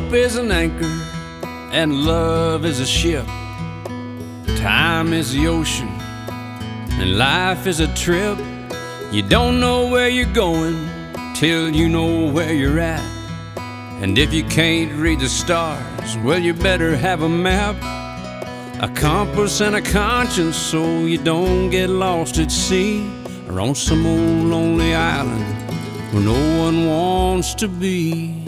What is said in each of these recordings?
Hope is an anchor and love is a ship. Time is the ocean and life is a trip. You don't know where you're going till you know where you're at. And if you can't read the stars, well, you better have a map, a compass and a conscience, so you don't get lost at sea or on some old lonely island where no one wants to be.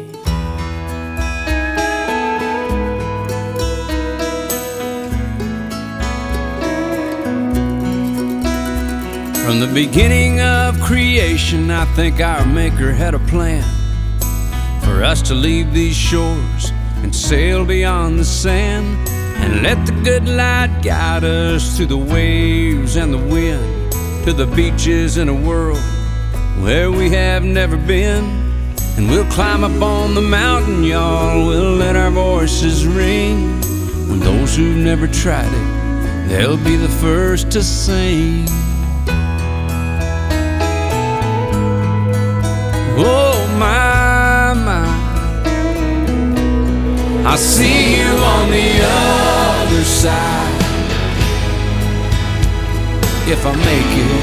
From the beginning of creation, I think our Maker had a plan for us to leave these shores and sail beyond the sand, and let the good light guide us through the waves and the wind to the beaches in a world where we have never been. And we'll climb up on the mountain, y'all, we'll let our voices ring. When those who've never tried it, they'll be the first to sing. Oh my, my, I'll see you on the other side if I make it.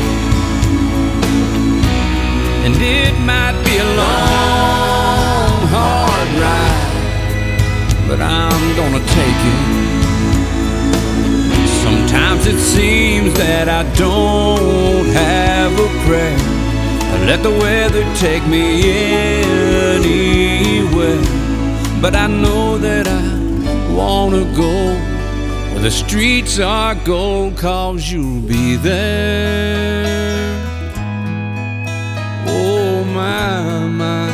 And it might be a long, hard ride, but I'm gonna take it. Sometimes it seems that I don't have a prayer. I let the weather take me anywhere, but I know that I wanna go where the streets are gold, 'cause you'll be there. Oh my, my.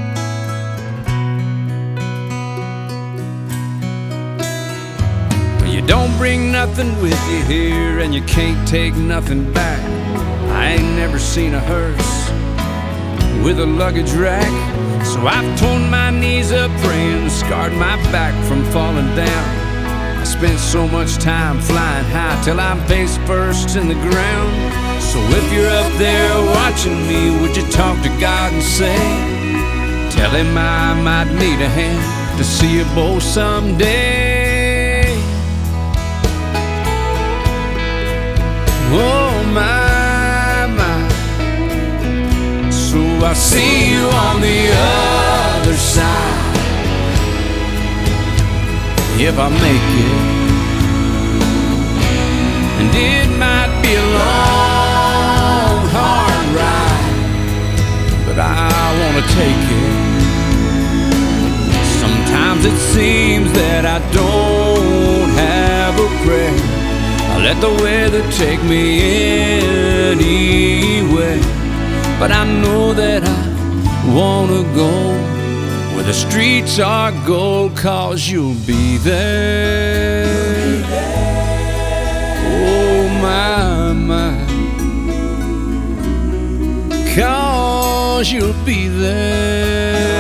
Well, you don't bring nothing with you here, and you can't take nothing back. I ain't never seen a hearse with a luggage rack, so I've torn my knees up praying, scarred my back from falling down. I spent so much time flying high till I'm face first in the ground. So if you're up there watching me, would you talk to God and say, tell him I might need a hand to see you both someday. Oh my, I'll see you on the other side if I make it. And it might be a long, hard ride, but I wanna take it. Sometimes it seems that I don't have a prayer. I let the weather take me anywhere, but I know that I wanna go where the streets are gold, 'cause you'll be there. Oh my, my, 'cause you'll be there.